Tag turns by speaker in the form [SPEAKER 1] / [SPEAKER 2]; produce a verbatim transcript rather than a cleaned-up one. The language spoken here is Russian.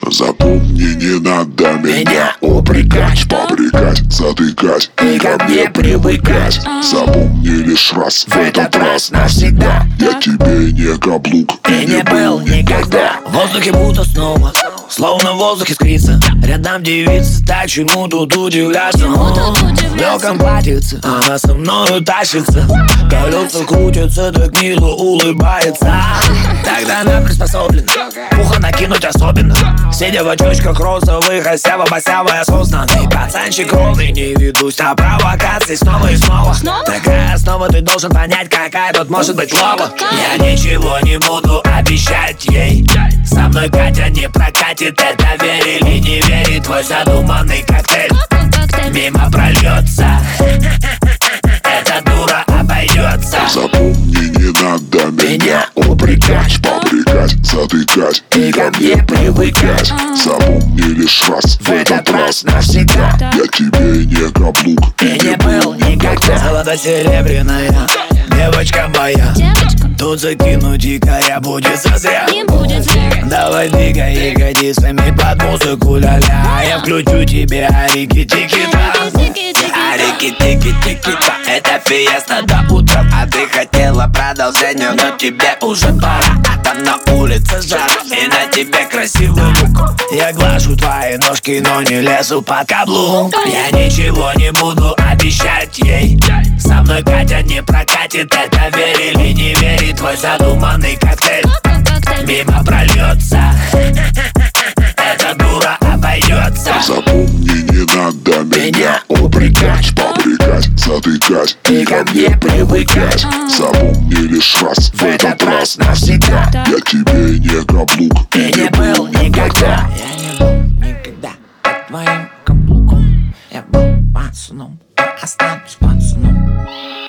[SPEAKER 1] Запомни, не надо меня упрекать, попрекать, затыкать и ко мне привыкать. Запомни лишь раз, в этот раз навсегда, я тебе не каблук
[SPEAKER 2] и не был никогда. В воздухе будто снова, словно в воздухе искрится. Рядом девица, так чему тут удивляться? В легком платьице она со мною тащится, колеса крутятся, так мило улыбается. Тогда она приспособлена пуха накинуть особенно. Все девочках розовых, осява, босява, осознанный пацанчик ровный. Не ведусь на провокации снова и снова. Такая основа, ты должен понять, какая тут может быть лова. Я ничего не буду обещать ей, со мной Катя не прокатит. Это верь или не верит, твой задуманный коктейль мимо прольется. Эта дура обойдется.
[SPEAKER 1] Запомни, не надо меня упрекать, попрекать, затыкать и ко мне привыкать. Запомни лишь раз, в этот раз навсегда, я тебе не каблук
[SPEAKER 2] и не был никогда. Золото-серебряная девочка моя, тут закинуть якоря будет зазря. Давай двигай ягодицами под музыку, ля-ля. Я включу тебе арики-тики-та, арики-тики-тики-та. Это фиеста до утра, а ты хотела продолжения, но тебе уже пора. А там на улице жара, и на тебе красивый лук. Я глажу твои ножки, но не лезу под каблук. Я ничего не буду обещать ей, со мной Катя не прокатит. Это верь или не верит, твой задуманный коктейль мимо прольется. Эта дура обойдется.
[SPEAKER 1] Запомни, не надо меня упрекать, попрекать, затыкать и ко мне привыкать. Запомни лишь раз, в этот раз навсегда, я тебе не каблук
[SPEAKER 2] и не был никогда. Я не был никогда под твоим каблуком. Я был пацаном, останусь пацаном.